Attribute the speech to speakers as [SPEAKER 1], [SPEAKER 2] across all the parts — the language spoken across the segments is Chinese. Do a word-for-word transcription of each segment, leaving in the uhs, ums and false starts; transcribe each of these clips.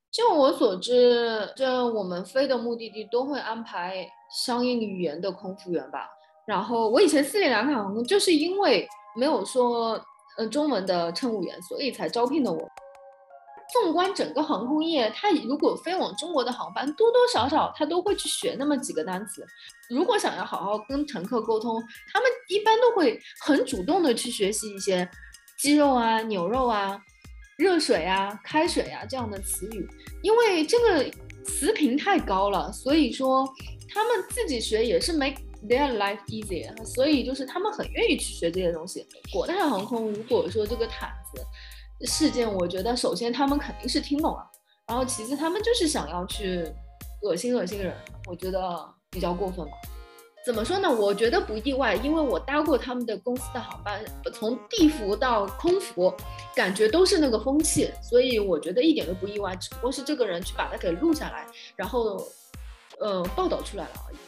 [SPEAKER 1] 就我所知，这我们飞的目的地都会安排相应语言的空服员吧。然后我以前斯里兰卡航空就是因为没有说呃中文的乘务员，所以才招聘的我。纵观整个航空业，它如果飞往中国的航班，多多少少它都会去学那么几个单词。如果想要好好跟乘客沟通，他们一般都会很主动的去学习一些鸡肉啊、牛肉啊、热水啊、开水啊这样的词语，因为这个词频太高了，所以说他们自己学也是 make their life easier，所以就是他们很愿意去学这些东西。国泰航空如果说这个毯子事件，我觉得首先他们肯定是听懂了，然后其次他们就是想要去恶心恶心人，我觉得比较过分吧。怎么说呢？我觉得不意外，因为我搭过他们的公司的航班，从地服到空服，感觉都是那个风气，所以我觉得一点都不意外，只不过是这个人去把它给录下来，然后呃报道出来了而已。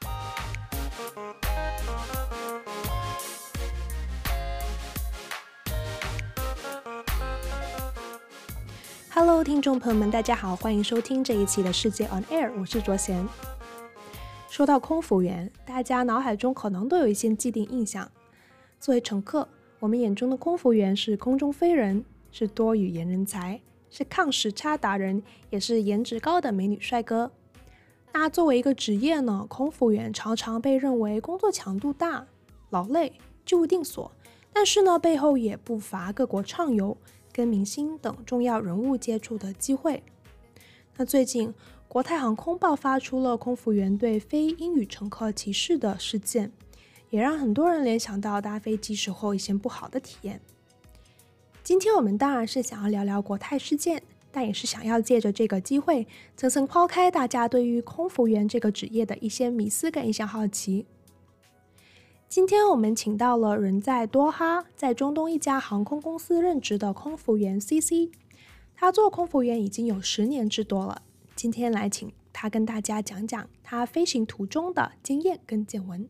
[SPEAKER 2] Hello， 听众朋友们，大家好，欢迎收听这一期的世界 On Air， 我是卓贤。说到空服员，大家脑海中可能都有一些既定印象。作为乘客，我们眼中的空服员是空中飞人，是多语言人才，是抗时差达人，也是颜值高的美女帅哥。那作为一个职业呢，空服员常常被认为工作强度大、劳累、居无定所，但是呢，背后也不乏各国畅游、跟明星等重要人物接触的机会。那最近国泰航空爆发出了空服员对非英语乘客歧视的事件，也让很多人联想到搭飞机时候一些不好的体验。今天我们当然是想要聊聊国泰事件，但也是想要借着这个机会层层抛开大家对于空服员这个职业的一些迷思跟一些好奇。今天我们请到了人在多哈，在中东一家航空公司任职的空服员 C C， 他做空服员已经有十年之多了。今天来请他跟大家讲讲他飞行途中的经验跟见闻。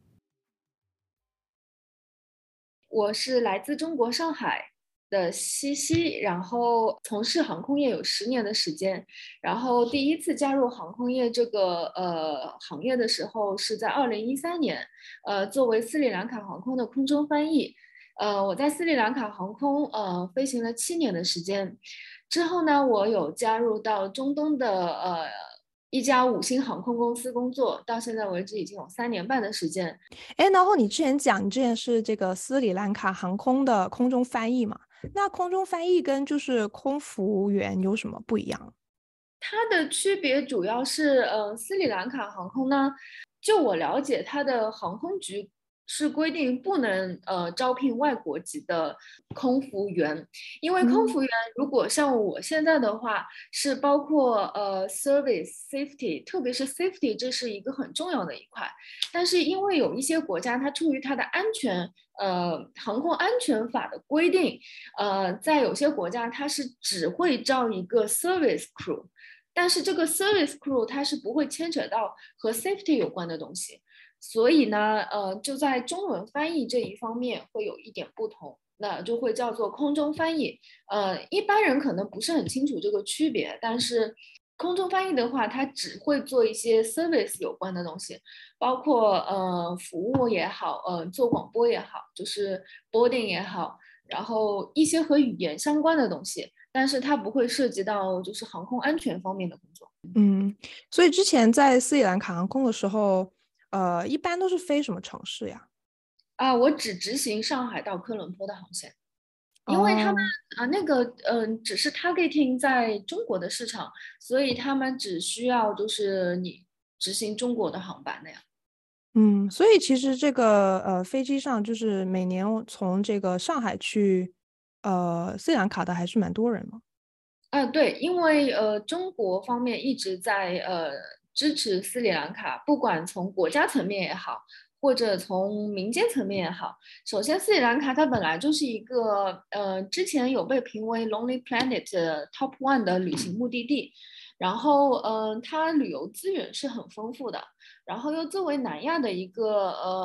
[SPEAKER 1] 我是来自中国上海的西西，然后从事航空业有十年的时间，然后第一次加入航空业这个呃行业的时候是在二零一三年，呃，作为斯里兰卡航空的空中翻译，呃，我在斯里兰卡航空呃飞行了七年的时间，之后呢，我有加入到中东的呃一家五星航空公司工作，到现在为止已经有三年半的时间。
[SPEAKER 2] 哎，然后你之前讲你之前是这个斯里兰卡航空的空中翻译嘛？那空中翻译跟就是空服员有什么不一样？
[SPEAKER 1] 它的区别主要是，呃，斯里兰卡航空呢，就我了解，它的航空局是规定不能呃招聘外国籍的空服员，因为空
[SPEAKER 2] 嗯。
[SPEAKER 1] 服员如果像我现在的话，是包括呃 service safety，特别是 safety，这是一个很重要的一块。但是因为有一些国家，它出于它的安全，呃，航空安全法的规定，呃，在有些国家它是只会招一个 service crew。但是这个 service crew 它是不会牵扯到和 safety 有关的东西，所以呢，呃，就在中文翻译这一方面会有一点不同，那就会叫做空中翻译。呃，一般人可能不是很清楚这个区别，但是空中翻译的话，它只会做一些 service 有关的东西，包括呃服务也好，呃做广播也好，就是 boarding 也好，然后一些和语言相关的东西。但是它不会涉及到就是航空安全方面的工作。
[SPEAKER 2] 嗯，所以之前在斯里兰卡航空的时候，呃，一般都是飞什么城市呀？
[SPEAKER 1] 啊，我只执行上海到科伦坡的航线，因为他们
[SPEAKER 2] 哦。
[SPEAKER 1] 啊那个嗯、呃只是 targeting 在中国的市场，所以他们只需要就是你执行中国的航班那样。
[SPEAKER 2] 嗯，所以其实这个呃飞机上就是每年从这个上海去呃斯里兰卡的还是蛮多人嘛。
[SPEAKER 1] 啊，对，因为呃，中国方面一直在呃支持斯里兰卡，不管从国家层面也好，或者从民间层面也好。首先，斯里兰卡它本来就是一个呃，之前有被评为 Lonely Planet 的 Top One 的旅行目的地，然后嗯、呃，它旅游资源是很丰富的，然后又作为南亚的一个呃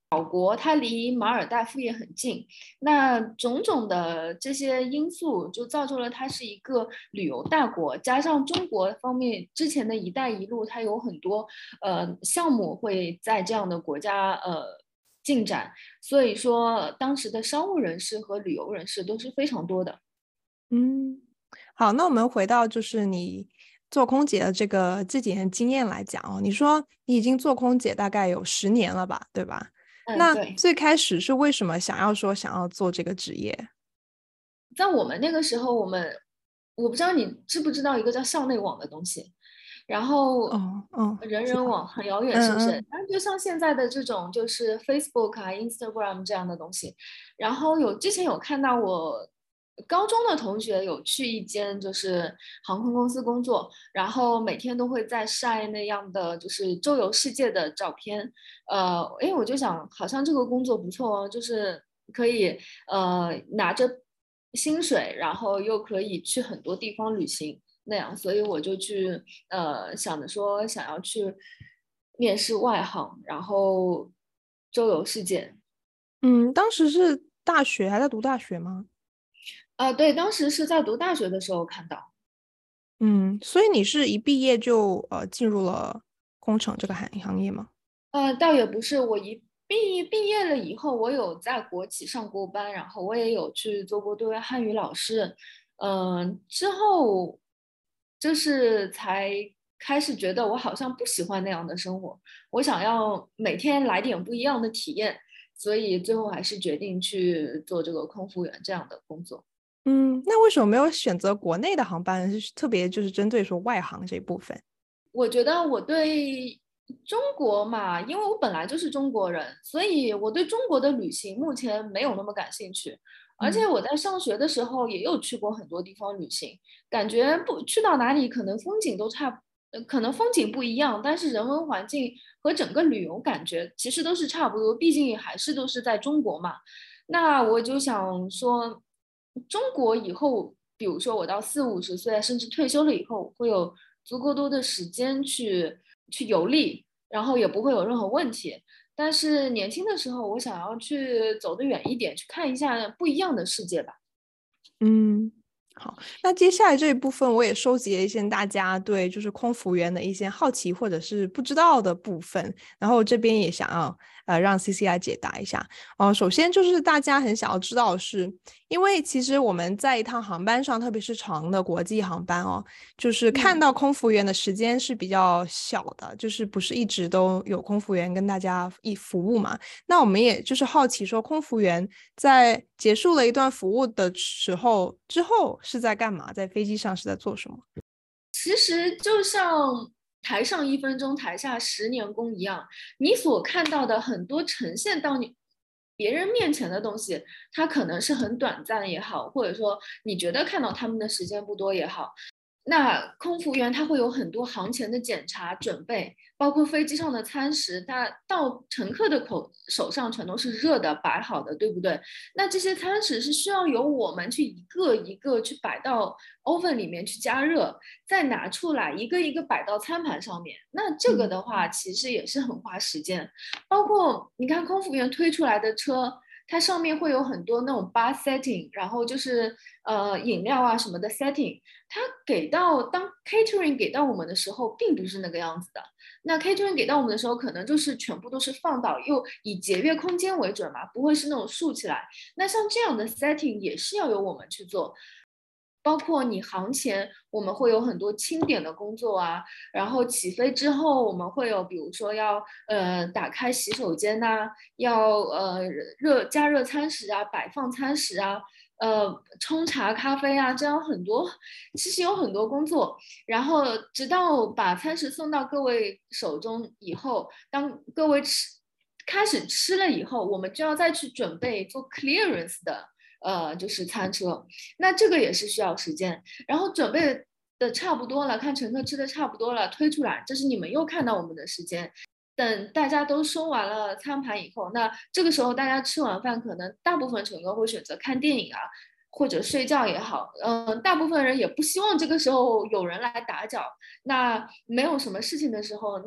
[SPEAKER 1] 岛国它离马尔代夫也很近，那种种的这些因素就造就了它是一个旅游大国，加上中国方面之前的一带一路，它有很多呃项目会在这样的国家呃进展，所以说当时的商务人士和旅游人士都是非常多的。
[SPEAKER 2] 嗯，好，那我们回到就是你做空姐的这个这几年经验来讲哦，你说你已经做空姐大概有十年了吧，对吧？
[SPEAKER 1] 嗯，
[SPEAKER 2] 那
[SPEAKER 1] 对。
[SPEAKER 2] 最开始是为什么想要说想要做这个职业？
[SPEAKER 1] 在我们那个时候，我们我不知道你知不知道一个叫校内网的东西，然后
[SPEAKER 2] 哦哦，
[SPEAKER 1] 人
[SPEAKER 2] 知道，
[SPEAKER 1] 人网很遥远，是不是？
[SPEAKER 2] 嗯嗯
[SPEAKER 1] 但就像现在的这种就是 Facebook 啊、Instagram 这样的东西，然后有之前有看到我高中的同学有去一间就是航空公司工作，然后每天都会在晒那样的就是周游世界的照片，呃，诶，我就想好像这个工作不错哦，就是可以呃拿着薪水，然后又可以去很多地方旅行那样，所以我就去呃想着说想要去面试外行，然后周游世界。
[SPEAKER 2] 嗯，当时是大学还在读大学吗？
[SPEAKER 1] 啊、对，当时是在读大学的时候看到。
[SPEAKER 2] 嗯，所以你是一毕业就呃进入了工程这个行行业吗？
[SPEAKER 1] 呃，倒也不是，我一毕毕业了以后，我有在国企上过班，然后我也有去做过对外汉语老师，嗯、之后就是才开始觉得我好像不喜欢那样的生活，我想要每天来点不一样的体验，所以最后还是决定去做这个空服员这样的工作。
[SPEAKER 2] 嗯，那为什么没有选择国内的航班？就是特别就是针对说外行这一部分。
[SPEAKER 1] 我觉得我对中国嘛，因为我本来就是中国人，所以我对中国的旅行目前没有那么感兴趣。而且
[SPEAKER 2] 嗯
[SPEAKER 1] 我在上学的时候也有去过很多地方旅行，感觉不去到哪里可能风景都差不，呃可能风景不一样，但是人文环境和整个旅游感觉其实都是差不多，毕竟还是都是在中国嘛。那我就想说，中国以后，比如说我到四五十岁，甚至退休了以后，会有足够多的时间去去游历，然后也不会有任何问题。但是年轻的时候，我想要去走得远一点，去看一下不一样的世界吧。
[SPEAKER 2] 嗯，好，那接下来这一部分我也收集了一些大家对就是空服员的一些好奇或者是不知道的部分，然后这边也想要呃让 C C 来解答一下。呃，首先就是大家很想要知道的是，因为其实我们在一趟航班上，特别是长的国际航班哦，就是看
[SPEAKER 1] 嗯。
[SPEAKER 2] 到空服员的时间是比较小的，就是不是一直都有空服员跟大家一服务嘛。那我们也就是好奇说，空服员在结束了一段服务的时候之后是在干嘛？在飞机上是在做什么？
[SPEAKER 1] 其实就像台上一分钟，台下十年功一样，你所看到的很多呈现到你别人面前的东西，它可能是很短暂也好，或者说你觉得看到他们的时间不多也好，那空服员他会有很多航前的检查准备，包括飞机上的餐食，它到乘客的口手上全都是热的摆好的，对不对？那这些餐食是需要由我们去一个一个去摆到 oven 里面去加热，再拿出来一个一个摆到餐盘上面。那这个
[SPEAKER 2] 嗯
[SPEAKER 1] 的话，其实也是很花时间。包括你看空服员推出来的车，它上面会有很多那种 bar setting，然后就是呃饮料啊什么的 setting，它给到当 catering 给到我们的时候，并不是那个样子的。那 catering 给到我们的时候，可能就是全部都是放倒，又以节约空间为准嘛，不会是那种竖起来。那像这样的 setting 也是要由我们去做。包括你航前，我们会有很多清点的工作啊，然后起飞之后，我们会有比如说要呃打开洗手间呐、啊要呃热加热餐食啊，摆放餐食啊，呃冲茶咖啡啊，这样很多，其实有很多工作。然后直到把餐食送到各位手中以后，当各位吃开始吃了以后，我们就要再去准备做 clearance 的。呃，就是餐车，那这个也是需要时间。然后准备的差不多了，看乘客吃的差不多了，推出来，这是你们又看到我们的时间。等大家都收完了餐盘以后，那这个时候大家吃完饭，可能大部分乘客会选择看电影啊，或者睡觉也好，嗯、呃，大部分人也不希望这个时候有人来打搅。那没有什么事情的时候，那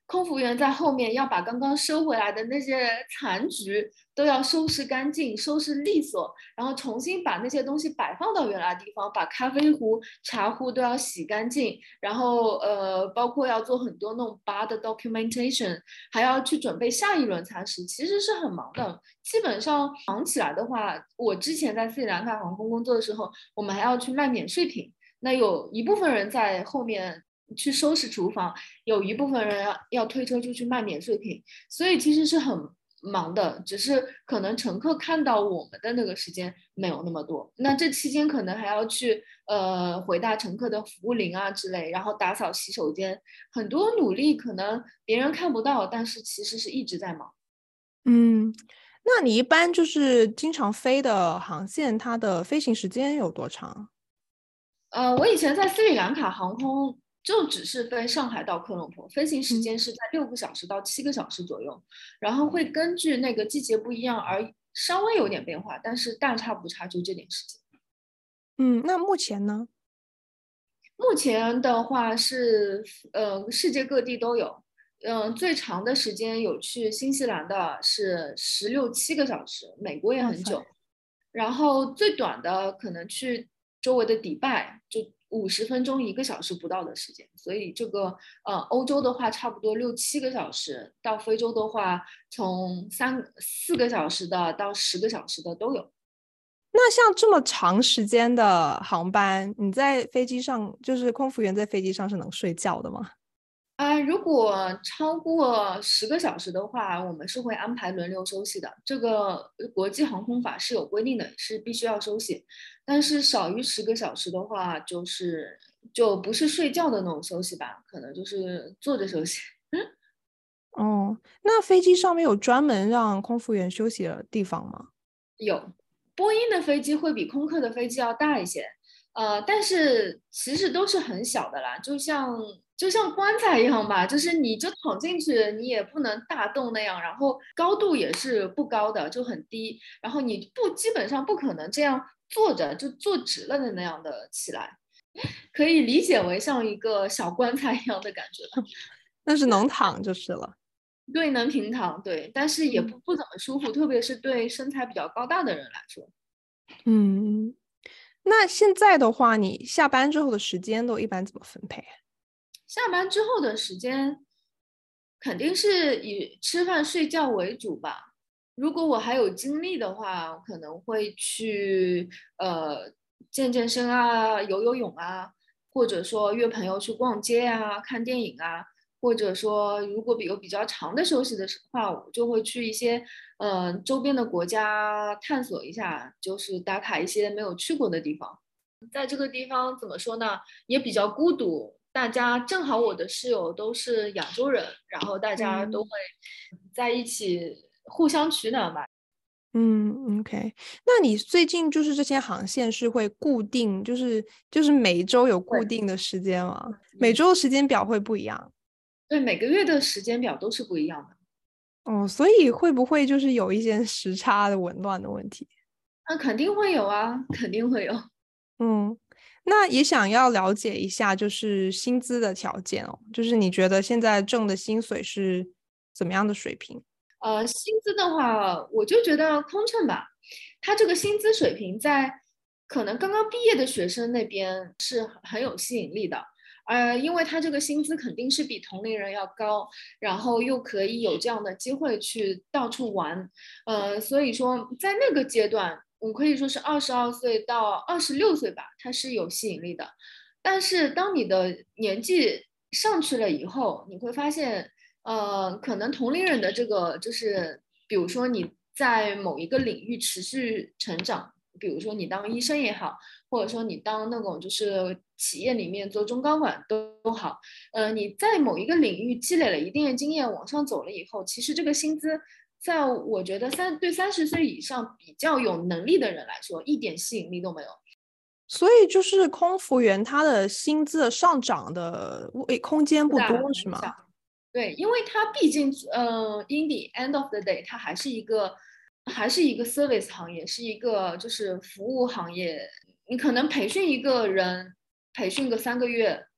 [SPEAKER 1] 空服员在后面要把刚刚收回来的那些残局都要收拾干净、收拾利索，然后重新把那些东西摆放到原来的地方，把咖啡壶、茶壶都要洗干净，然后呃，包括要做很多那种 bar 的 documentation，还要去准备下一轮餐食，其实是很忙的。基本上忙起来的话，我之前在斯里兰卡航空工作的时候，我们还要去卖免税品，那有一部分人在后面去收拾厨房，有一部分人要要推车出去卖免税品，所以其实是很忙的，只是可能乘客看到我们的那个时间没有那么多，那这期间可能还要去呃回答乘客的服务铃啊之类，然后打扫洗手间，很多努力可能别人看不到，但是其实是一直在忙。
[SPEAKER 2] 嗯，那你一般就是经常飞的航线，它的飞行时间有多长？
[SPEAKER 1] 呃，我以前在斯里兰卡航空就只是飞上海到科隆坡，飞行时
[SPEAKER 2] 嗯
[SPEAKER 1] 间是在六个小时到七个小时左右，然后会根据那个季节不一样而稍微有点变化，但是大差不差就这点时间。
[SPEAKER 2] 嗯，那目前呢？
[SPEAKER 1] 目前的话是呃世界各地都有，嗯、呃，最长的时间有去新西兰的是十六七个小时，美国也
[SPEAKER 2] 哇塞，
[SPEAKER 1] 很久，然后最短的可能去周围的迪拜就五十分钟一个小时不到的时间，所以这个呃欧洲的话差不多六七个小时，到非洲的话从三四个小时的到十个小时的都有。
[SPEAKER 2] 那像这么长时间的航班，你在飞机上，就是空服员在飞机上是能睡觉的吗？
[SPEAKER 1] 啊，如果超过十个小时的话，我们是会安排轮流休息的。这个国际航空法是有规定的，是必须要休息。但是少于十个小时的话，就是就不是睡觉的那种休息吧，可能就是坐着休息。
[SPEAKER 2] 哦，那飞机上面有专门让空服员休息的地方吗？
[SPEAKER 1] 有，波音的飞机会比空客的飞机要大一些，呃，但是其实都是很小的啦，就像就像棺材一样吧，就是你就躺进去，你也不能大动那样，然后高度也是不高的，就很低，然后你不基本上不可能这样坐着就坐直了的那样的起来，可以理解为像一个小棺材一样的感觉吧。
[SPEAKER 2] 那是能躺就是了。
[SPEAKER 1] 对，能平躺，对，但是也
[SPEAKER 2] 嗯
[SPEAKER 1] 不不怎么舒服，特别是对身材比较高大的人来说。
[SPEAKER 2] 嗯，那现在的话，你下班之后的时间都一般怎么分配？
[SPEAKER 1] 下班之后的时间肯定是以吃饭睡觉为主吧。如果我还有精力的话，可能会去呃健健身啊、游游泳啊，或者说约朋友去逛街啊、看电影啊，或者说如果有比较长的休息的话，我就会去一些呃周边的国家探索一下，就是打卡一些没有去过的地方。在这个地方怎么说呢，也比较孤独。大家正好我的室友都是亚洲人，然后大家都会
[SPEAKER 2] 嗯
[SPEAKER 1] 在一起互相取暖吧。
[SPEAKER 2] 嗯，OK。那你最近就是这些航线是会固定，就是就是每周有固
[SPEAKER 1] 对，
[SPEAKER 2] 定的时间吗？每
[SPEAKER 1] 嗯，
[SPEAKER 2] 周的时间表会不一样。
[SPEAKER 1] 对，每个月的时间表都是不一样的。
[SPEAKER 2] 哦，所以会不会就是有一些时差的紊乱的问题？
[SPEAKER 1] 那肯定会有啊，肯定会有。
[SPEAKER 2] 嗯，那也想要了解一下，就是薪资的条件哦，就是你觉得现在挣的薪水是怎么样的水平？
[SPEAKER 1] 呃，薪资的话，我就觉得空乘吧，他这个薪资水平在可能刚刚毕业的学生那边是很有吸引力的，呃，因为他这个薪资肯定是比同龄人要高，然后又可以有这样的机会去到处玩，呃，所以说在那个阶段，我可以说是二十二岁到二十六岁吧，它是有吸引力的。但是当你的年纪上去了以后，你会发现。呃，可能同龄人的这个就是，比如说你在某一个领域持续成长，比如说你当医生也好，或者说你当那种就是企业里面做中高管都都好，呃，你在某一个领域积累了一定的经验，往上走了以后，其实这个薪资，在我觉得三对三十岁以上比较有能力的人来说，一点吸引力都没有。
[SPEAKER 2] 所以就是空服员他的薪资的上涨的位空间不
[SPEAKER 1] 不大
[SPEAKER 2] 多，是吗？
[SPEAKER 1] 很小。对，因为它毕竟，呃，in the end of the day，它还是一个，还是一个 service 行业，是一个就是服务行业。你可能培训一个人，培训个三个月，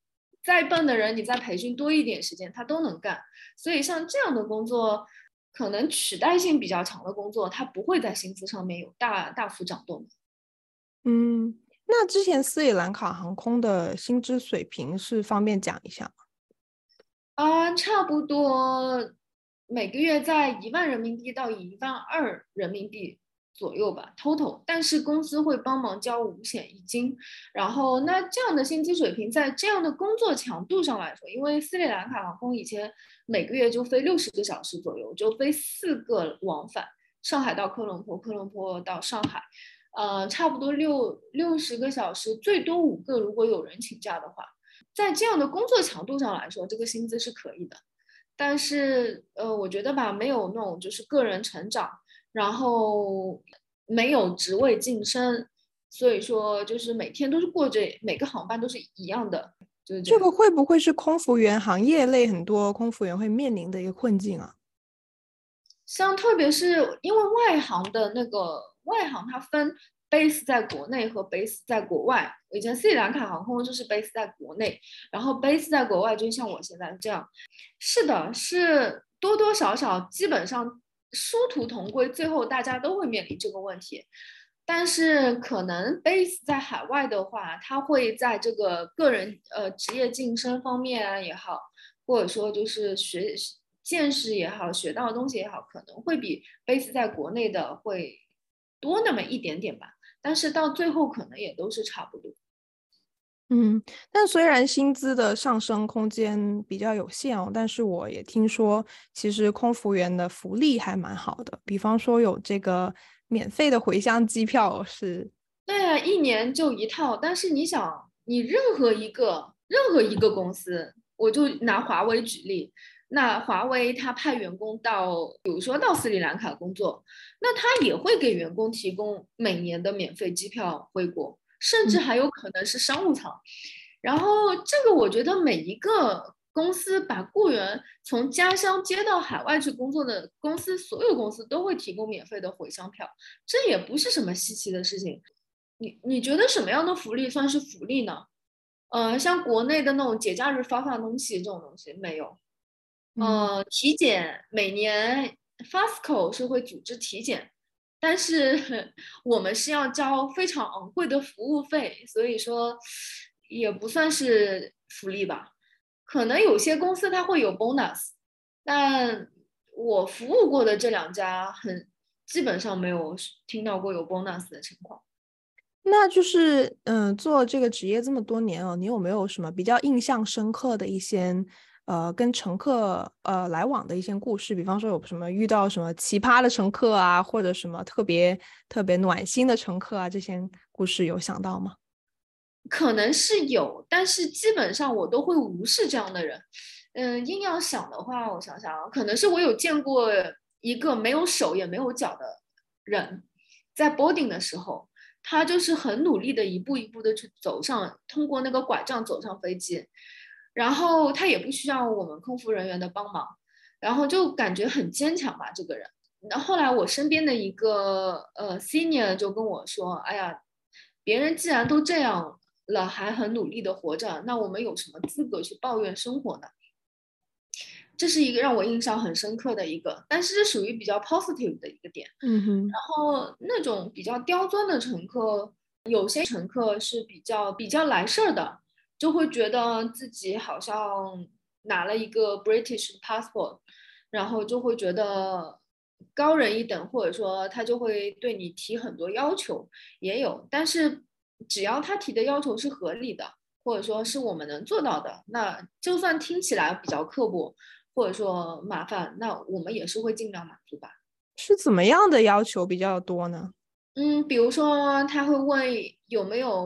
[SPEAKER 1] 再笨的人，你再培训多一点时间，他都能干。所以像这样的工作，可能取代性比较强的工作，它不会在薪资上面有大大幅涨动。
[SPEAKER 2] 嗯，那之前斯里兰卡航空的薪资水平是方便讲一下吗？
[SPEAKER 1] 啊，差不多每个月在一万人民币到一万二人民币左右吧，total。但是公司会帮忙交五险一金，然后那这样的薪资水平，在这样的工作强度上来说，因为斯里兰卡航空以前每个月就飞六十个小时左右，就飞四个往返，上海到科伦坡，科伦坡到上海，呃，差不多六六十个小时，最多五个，如果有人请假的话。在这样的工作强度上来说，这个薪资是可以的，但是呃，我觉得吧，没有那种就是个人成长，然后没有职位晋升，所以说就是每天都是过着每个航班都是一样的，就是这样。
[SPEAKER 2] 这个会不会是空服员行业类很多空服员会面临的一个困境啊？
[SPEAKER 1] 像特别是因为外行的那个外行，它分 base 在国内和 base 在国外。以前斯里兰卡航空就是 base 在国内，然后 base 在国外，就像我现在这样。是的，是多多少少基本上殊途同归，最后大家都会面临这个问题。但是可能 base 在海外的话，它会在这个个人呃职业晋升方面啊也好，或者说就是学见识也好，学到的东西也好，可能会比 base 在国内的会多那么一点点吧。但是到最后可能也都是差不多。
[SPEAKER 2] 嗯，但虽然薪资的上升空间比较有限哦，但是我也听说，其实空服员的福利还蛮好的，比方说有这个免费的回乡机票是。
[SPEAKER 1] 对啊，一年就一套。但是你想，你任何一个任何一个公司，我就拿华为举例，那华为它派员工到，比如说到斯里兰卡工作，那他也会给员工提供每年的免费机票回国，甚至
[SPEAKER 2] 嗯。
[SPEAKER 1] 还有可能是商务舱。然后这个我觉得每一个公司把雇员从家乡接到海外去工作的公司，所有公司都会提供免费的回乡票，这也不是什么稀奇的事情。你你觉得什么样的福利算是福利呢？呃，像国内的那种节假日发发东西这种东西没有。
[SPEAKER 2] 嗯。
[SPEAKER 1] 呃，体检每年 Fastco 是会组织体检，但是我们是要交非常昂贵的服务费，所以说也不算是福利吧。可能有些公司它会有 bonus，但我服务过的这两家很基本上没有听到过有 bonus 的情况。
[SPEAKER 2] 那就是，嗯、呃做这个职业这么多年了，你有没有什么比较印象深刻的一些，呃，跟乘客呃来往的一些故事？比方说有什么遇到什么奇葩的乘客啊，或者什么特别特别暖心的乘客啊，这些故事有想到吗？
[SPEAKER 1] 可能是有，但是基本上我都会无视这样的人。嗯，硬要想的话，我想想啊，可能是我有见过一个没有手也没有脚的人，在 boarding 的时候，他就是很努力的一步一步的去走上，通过那个拐杖走上飞机，然后他也不需要我们空服人员的帮忙，然后就感觉很坚强吧，这个人。那后来我身边的一个呃 senior 就跟我说，哎呀，别人既然都这样了，还很努力的活着，那我们有什么资格去抱怨生活呢？这是一个让我印象很深刻的一个，但是这属于比较 positive 的一个点。
[SPEAKER 2] 嗯哼。
[SPEAKER 1] 然后那种比较刁钻的乘客，有些乘客是比较比较来事儿的，就会觉得自己好像拿了一个 British passport，然后就会觉得高人一等，或者说他就会对你提很多要求，也有。但是只要他提的要求是合理的，或者说是我们能做到的，那就算听起来比较刻薄，或者说麻烦，那我们也是会尽量满足吧。
[SPEAKER 2] 是怎么样的要求比较多呢？
[SPEAKER 1] 嗯，比如说他会问有没有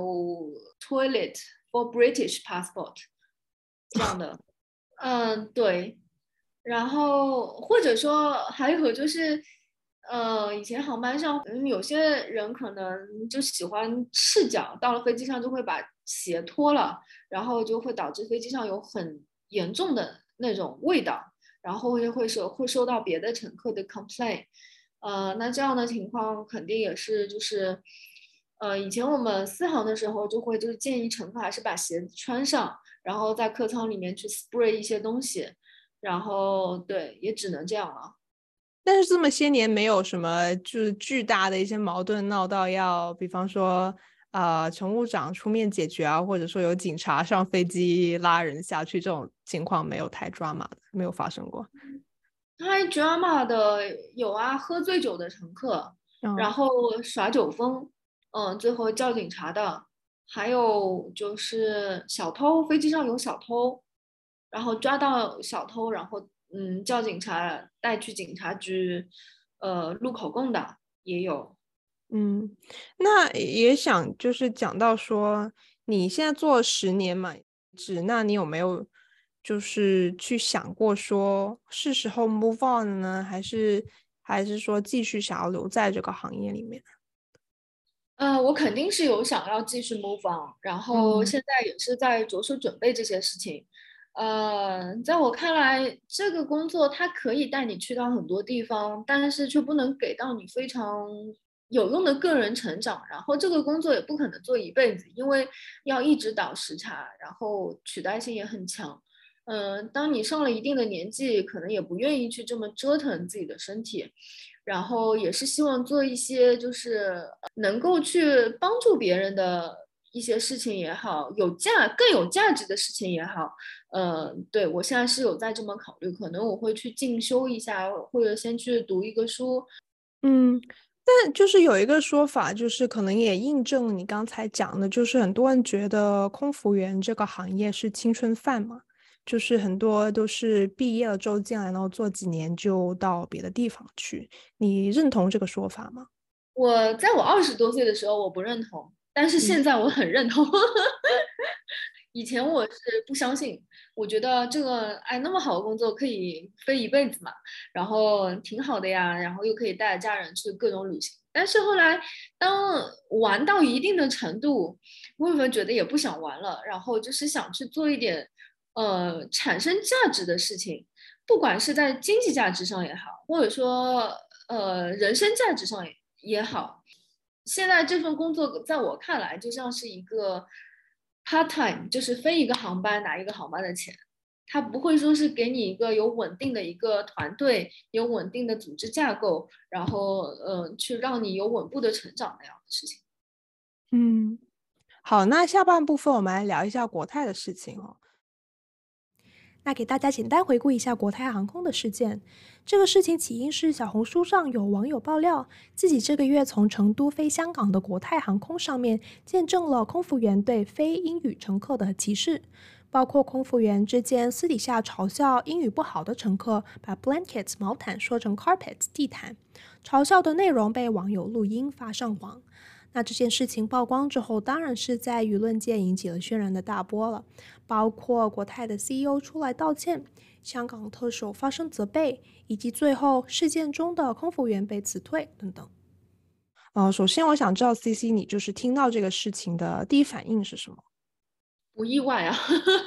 [SPEAKER 1] toilet for British passport 这样的。嗯，对。然后或者说还有就是，呃，以前航班上，嗯，有些人可能就喜欢赤脚，到了飞机上就会把鞋脱了，然后就会导致飞机上有很严重的那种味道，然后会会收会收到别的乘客的 complaint。呃，那这样的情况肯定也是就是，呃，以前我们私航的时候就会就是建议乘客还是把鞋子穿上， 然后在客舱里面去 spray 一些东西，然后对，也只能这样了。
[SPEAKER 2] 但是这么些年没有什么就是巨大的一些矛盾闹到要，比方说呃乘务长出面解决啊，或者说有警察上飞机拉人下去这种情况没有太抓马的，没有发生过。
[SPEAKER 1] 太 drama 的有啊，喝醉酒的乘客，然
[SPEAKER 2] 嗯
[SPEAKER 1] 后耍酒疯，嗯，最后叫警察的，还有就是小偷，飞机上有小偷，然后抓到小偷，然后嗯叫警察带去警察局，呃录口供的也有。
[SPEAKER 2] 嗯，那也想就是讲到说你现在做了十年嘛，只那你有没有就是去想过说是时候 move on 呢，还是还是说继续想要留在这个行业里面？
[SPEAKER 1] 嗯，我肯定是有想要继续 move on，然后
[SPEAKER 2] 嗯
[SPEAKER 1] 现在也是在着手准备这些事情。呃，在我看来，这个工作它可以带你去到很多地方，但是却不能给到你非常有用的个人成长。然后这个工作也不可能做一辈子，因为要一直倒时差，然后取代性也很强。嗯、呃当你上了一定的年纪，可能也不愿意去这么折腾自己的身体。然后也是希望做一些就是能够去帮助别人的一些事情也好，有价更有价值的事情也好，呃，对我现在是有在这么考虑，可能我会去进修一下，或者先去读一个书。
[SPEAKER 2] 嗯，但就是有一个说法，就是可能也印证了你刚才讲的，就是很多人觉得空服员这个行业是青春饭嘛，就是很多都是毕业了之后进来，然后做几年就到别的地方去。你认同这个说法吗？
[SPEAKER 1] 我在我二十多岁的时候我不认同，但是
[SPEAKER 2] 嗯
[SPEAKER 1] 现在我很认同。以前我是不相信，我觉得这个哎那么好的工作可以飞一辈子嘛，然后挺好的呀，然后又可以带着家人去各种旅行。但是后来当玩到一定的程度，我有没有觉得也不想玩了，然后就是想去做一点呃产生价值的事情，不管是在经济价值上也好，或者说呃人生价值上也也好。现在这份工作在我看来就像是一个 part time，就是飞一个航班拿一个航班的钱，它不会说是给你一个有稳定的一个团队，有稳定的组织架构，然后呃去让你有稳步的成长那样的事情。
[SPEAKER 2] 嗯，好，那下半部分我们来聊一下国泰的事情哦。那给大家简单回顾一下国泰航空的事件。这个事情起因是小红书上有网友爆料，自己这个月从成都飞香港的国泰航空上面见证了空服员对非英语乘客的歧视，包括空服员之间私底下嘲笑英语不好的乘客，把 blankets 毛毯说成 carpets 地毯，嘲笑的内容被网友录音发上网。那这件事情曝光之后，当然是在舆论界引起了轩然的大波了，包括国泰的 C E O 出来道歉，香港特首发声责备，以及最后事件中的空服员被辞退等等。呃，首先我想知道 C C 你就是听到这个事情的第一反应是什么？
[SPEAKER 1] 不意外啊，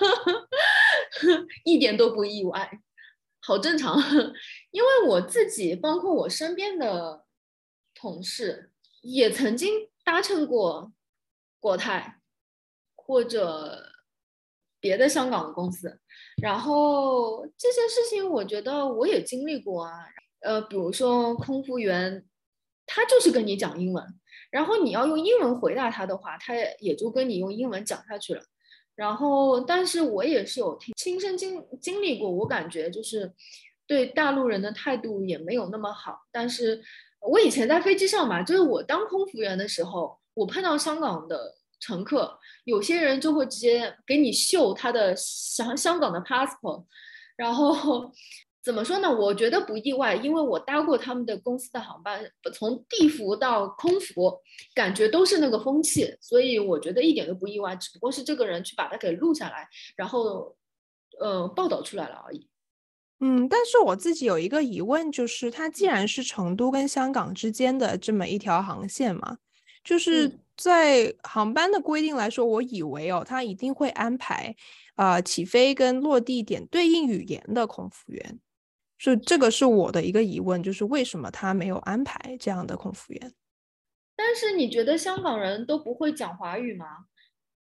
[SPEAKER 1] 一点都不意外，好正常。因为我自己，包括我身边的同事，也曾经搭乘过国泰或者别的香港的公司，然后这些事情我觉得我也经历过啊。呃，比如说空服员，他就是跟你讲英文，然后你要用英文回答他的话，他也就跟你用英文讲下去了。然后，但是我也是有听亲身经经历过，我感觉就是对大陆人的态度也没有那么好。但是我以前在飞机上嘛，就是我当空服员的时候，我碰到香港的乘客，有些人就会直接给你秀他的香香港的 passport，然后怎么说呢？我觉得不意外，因为我搭过他们的公司的航班，从地服到空服，感觉都是那个风气，所以我觉得一点都不意外，只不过是这个人去把它给录下来，然后呃报道出来了而已。
[SPEAKER 2] 嗯，但是我自己有一个疑问，就是它既然是成都跟香港之间的这么一条航线嘛，就是
[SPEAKER 1] 嗯。
[SPEAKER 2] 在航班的规定来说，我以为哦，它一定会安排呃起飞跟落地点对应语言的空服员，就这个是我的一个疑问，就是为什么他没有安排这样的空服员？
[SPEAKER 1] 但是你觉得香港人都不会讲华语吗？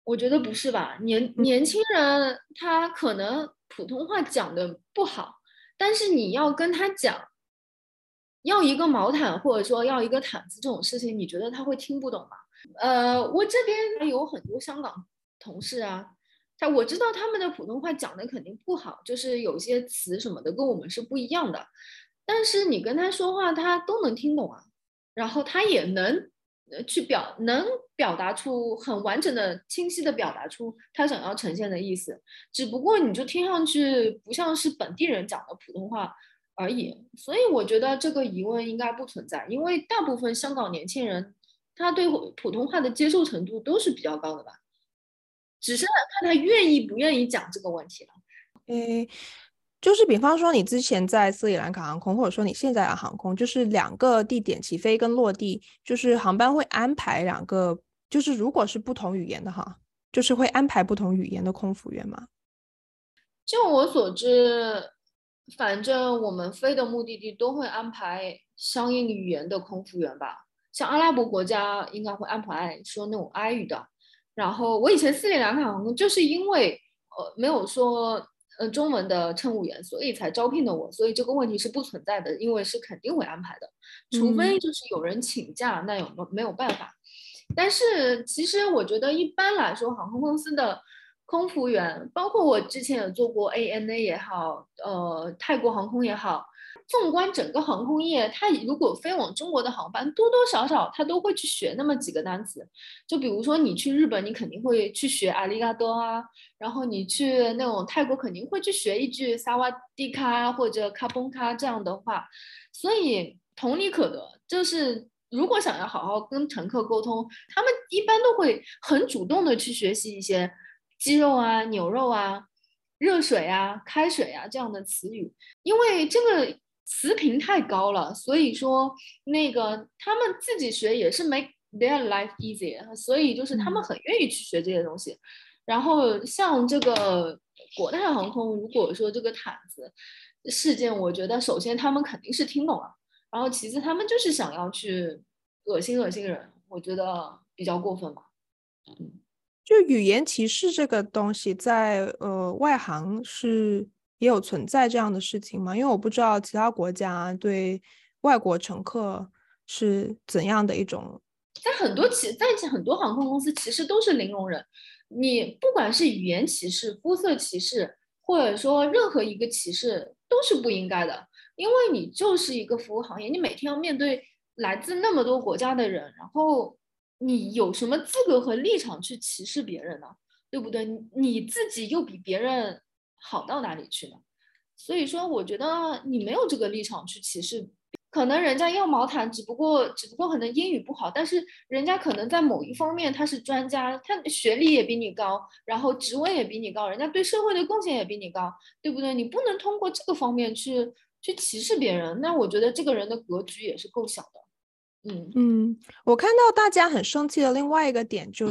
[SPEAKER 1] 我觉得不是吧？年
[SPEAKER 2] 嗯
[SPEAKER 1] 年轻人他可能普通话讲的不好，但是你要跟他讲要一个毛毯或者说要一个毯子这种事情，你觉得他会听不懂吗？呃，我这边有很多香港同事啊，他我知道他们的普通话讲的肯定不好，就是有些词什么的跟我们是不一样的，但是你跟他说话，他都能听懂啊，然后他也能呃去表能表达出很完整的、清晰的表达出他想要呈现的意思，只不过你就听上去不像是本地人讲的普通话而已，所以我觉得这个疑问应该不存在，因为大部分香港年轻人他对普通话的接受程度都是比较高的吧，只是看他愿意不愿意讲这个问题了。
[SPEAKER 2] 诶，就是比方说你之前在斯里兰卡航空，或者说你现在的航空，就是两个地点起飞跟落地，就是航班会安排两个，就是如果是不同语言的哈，就是会安排不同语言的空服员嘛。
[SPEAKER 1] 就我所知，反正我们飞的目的地都会安排相应语言的空服员吧。像阿拉伯国家应该会安排说那种阿语的。然后我以前斯里兰卡航空就是因为呃没有说呃中文的乘务员，所以才招聘的我，所以这个问题是不存在的，因为是肯定会安排的，除
[SPEAKER 2] 嗯。
[SPEAKER 1] 非就是有人请假，那有没有办法。但是其实我觉得一般来说，航空公司的空服员，包括我之前有做过 A N A 也好，呃，泰国航空也好，纵观整个航空业，它如果飞往中国的航班，多多少少它都会去学那么几个单词。就比如说你去日本，你肯定会去学阿里嘎多啊，然后你去那种泰国肯定会去学一句萨瓦迪卡或者卡崩卡这样的话，所以同理可得，就是如果想要好好跟乘客沟通，他们一般都会很主动的去学习一些鸡肉啊、牛肉啊、热水啊、开水啊这样的词语，因为这个词频太高了，所以说那个他们自己学也是 make their life easier，所以就是他们
[SPEAKER 2] 嗯。
[SPEAKER 1] 很愿意去学这些东西。然后像这个国泰航空，如果说这个毯子事件，我觉得首先他们肯定是听懂了。然后其次他们就是想要去恶心恶心人，我觉得比较过分吧。嗯，
[SPEAKER 2] 就语言歧视这个东西在呃外行是也有存在这样的事情吗？因为我不知道其他国家对外国乘客是怎样的一种。
[SPEAKER 1] 在很多企，在很多航空公司其实都是零容忍，你不管是语言歧视、肤色歧视，或者说任何一个歧视都是不应该的，因为你就是一个服务行业，你每天要面对来自那么多国家的人，然后你有什么资格和立场去歧视别人呢？对不对？你自己又比别人好到哪里去呢？所以说，我觉得你没有这个立场去歧视，可能人家要毛毯，只不过只不过可能英语不好，但是人家可能在某一方面他是专家，他学历也比你高，然后职位也比你高，人家对社会的贡献也比你高，对不对？你不能通过这个方面去去歧视别人，那我觉得这个人的格局也是够小的。嗯，
[SPEAKER 2] 嗯，我看到大家很生气的另外一个点就是，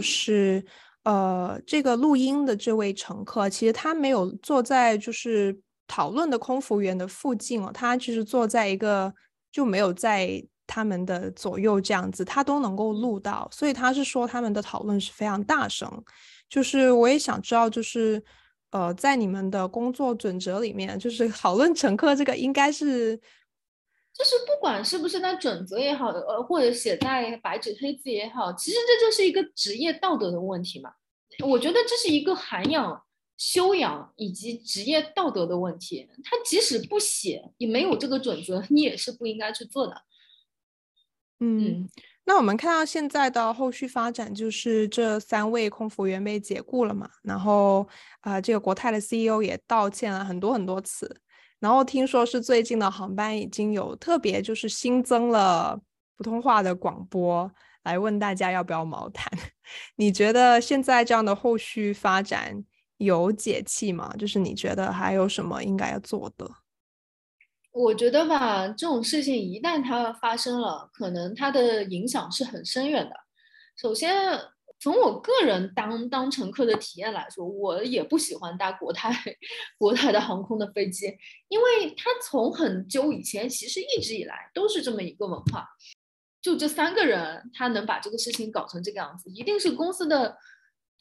[SPEAKER 2] 呃，这个录音的这位乘客，其实他没有坐在就是讨论的空服员的附近哦，他就是坐在一个就没有在他们的左右这样子，他都能够录到，所以他是说他们的讨论是非常大声。就是我也想知道，就是呃，在你们的工作准则里面，就是讨论乘客这个应该是。
[SPEAKER 1] 就是不管是不是在准则也好，呃，或者写在白纸黑字也好，其实这就是一个职业道德的问题嘛。我觉得这是一个涵养、修养以及职业道德的问题。他即使不写，也没有这个准则，你也是不应该去做的。
[SPEAKER 2] 嗯，
[SPEAKER 1] 嗯，
[SPEAKER 2] 那我们看到现在的后续发展，就是这三位空服员被解雇了嘛，然后啊、呃这个国泰的 C E O 也道歉了很多很多次，然后听说是最近的航班已经有特别就是新增了普通话的广播，来问大家要不要毛毯。你觉得现在这样的后续发展有解气吗？就是你觉得还有什么应该要做的？
[SPEAKER 1] 我觉得吧，这种事情一旦它发生了，可能它的影响是很深远的。首先，从我个人当当乘客的体验来说，我也不喜欢搭国泰国泰的航空的飞机，因为它从很久以前其实一直以来都是这么一个文化。就这三个人，他能把这个事情搞成这个样子，一定是公司的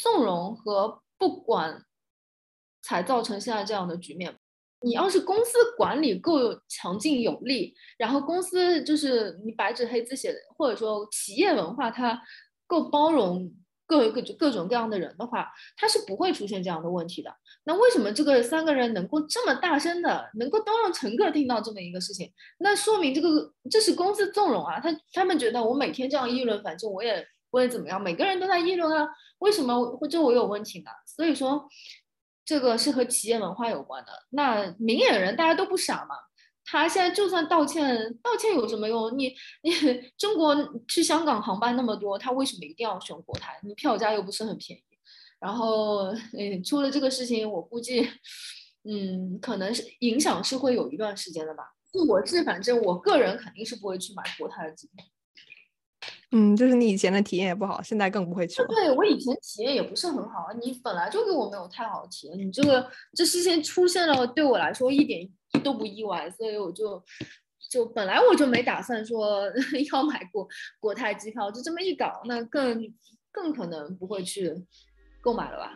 [SPEAKER 1] 纵容和不管才造成现在这样的局面。你要是公司管理够强劲有力，然后公司就是你白纸黑字写的，或者说企业文化它够包容各各各种各样的人的话，它是不会出现这样的问题的。那为什么这个三个人能够这么大声的，能够都让乘客听到这么一个事情？那说明这个这是公司纵容啊，他他们觉得我每天这样议论，反正我也不会怎么样，每个人都在议论啊，为什么这我有问题呢？所以说。这个是和企业文化有关的。那明眼人大家都不傻嘛，他现在就算道歉，道歉有什么用？你你中国去香港航班那么多，他为什么一定要选国泰？你票价又不是很便宜。然后，嗯，出了这个事情，我估计，嗯，可能是影响是会有一段时间的吧。我是反正我个人肯定是不会去买国泰的机票。
[SPEAKER 2] 嗯，就是你以前的体验也不好，现在更不会去了。
[SPEAKER 1] 对，我以前体验也不是很好，你本来就给我没有太好的体验，你这个这事情出现了，对我来说一点都不意外，所以我就就本来我就没打算说要买国国泰机票，就这么一搞，那更更可能不会去购买了吧。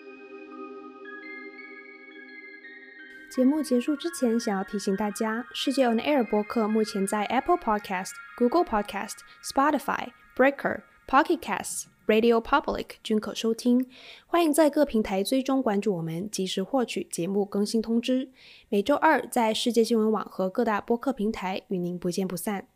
[SPEAKER 2] 节目结束之前，想要提醒大家，世界 On Air 播客目前在 Apple Podcast、Google Podcast、Spotify、Breaker、Pocket Casts、Radio Public 均可收听。欢迎在各平台追踪关注我们，及时获取节目更新通知。每周二在世界新闻网和各大播客平台与您不见不散。